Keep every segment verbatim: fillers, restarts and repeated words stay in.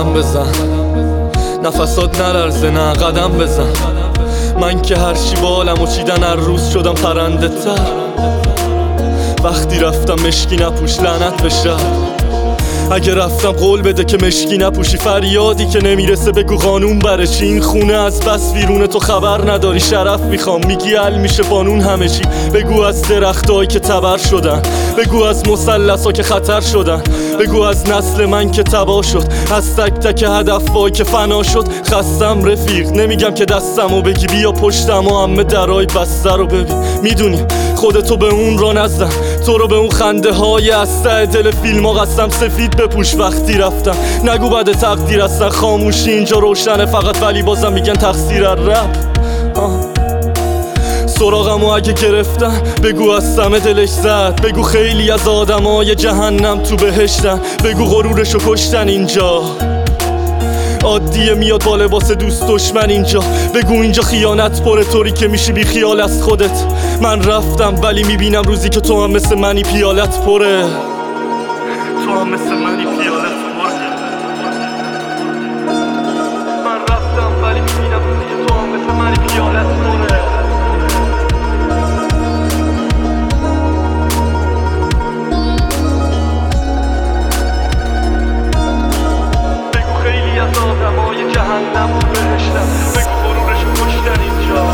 قدم بزن، نفسات نلرزه، نه قدم بزن. من که هرچی بالم و چیدن هر روز شدم پرنده تر. وقتی رفتم مشکی نپوش لعنت بشه. اگه رفتم قول بده که مشکی نپوشی. فریادی که نمیرسه بگو قانون بره چی. این خونه از بس ویرونه تو خبر نداری. شرف میخوام میگی حل میشه بانون همه چی. بگو از درختایی که تبر شدن، بگو از مثلثا که خطر شدن، بگو از نسل من که تباه شد، از تک تک هدفایی که فنا شد. خستم رفیق، نمیگم که دستمو بگی بیا پشتم و همه درای بسته رو ببین. میدونی خودتو به اون را نزدن، تو رو به اون خنده های از ته دل فیلم ها قسم سفید بپوش. وقتی رفتم نگو بعد تقدیر هستن، خاموشی اینجا روشنه فقط، ولی بازم میگن تقصیر رپ. سراغمو اگه گرفتن بگو از سم دلش زد، بگو خیلی از آدمای جهنم تو بهشتن، بگو غرورشو کشتن اینجا. عادیه میاد با لباس دوست دشمن اینجا، بگو اینجا خیانت پره طوری که میشی بی خیال از خودت. من رفتم ولی میبینم روزی که تو هم مثل منی پیالت پره، تو هم مثل منی پیالت پره. من رفتم ولی میبینم روزی که تو هم مثل منی پیالت پره. بگو خیلی از آدمای جهنم تو بهشتن، بگو غرورشو کشتن اینجا.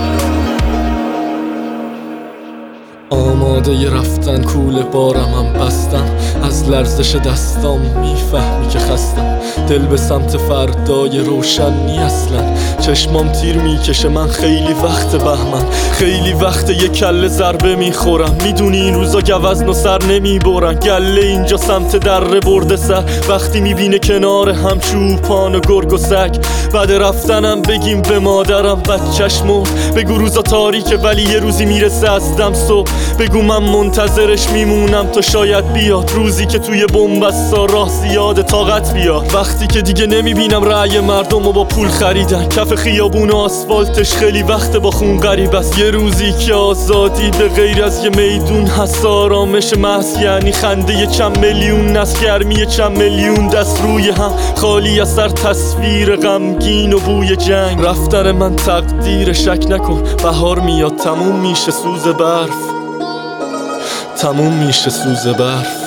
آماده ی رفتن کوله بارمم بستم، از لرزش دستام میفهمی که خستم. دل به سمت فردای روشن نی اصلا، چشمام تیر میکشه من خیلی وقت بهمن، خیلی وقت یه کله ضربه میخورم. میدونی این روزا گوزن و سر نمیبرن، گله اینجا سمت دره برده سر. وقتی میبینه کنار هم چوپان و گرگ و سگ، بعد رفتنم بگیم به مادرم بچه‌ش مرد. بگو روزا تاریکه ولی یه روزی میرسه از دم صبح، بگو من منتظرش میمونم تا شاید بیاد روزی که توی بنبستا راه زیاده طاقت بیاد. وقتی که دیگه نمیبینم رأی مردم و با پول خریدن، کف خیابون و آسفالتش خیلی وقت با خون غریب است. یه روزی که آزادی به غیر از یه میدون هست، آرامش محض یعنی خنده چند میلیون نسل، گرمی چند میلیون دست روی هم، خالی از سر تصویر غمگین و بوی جنگ. رفتن من تقدیر شک نکن، بهار میاد تموم میشه سوز برف، تموم میشه سوز برف.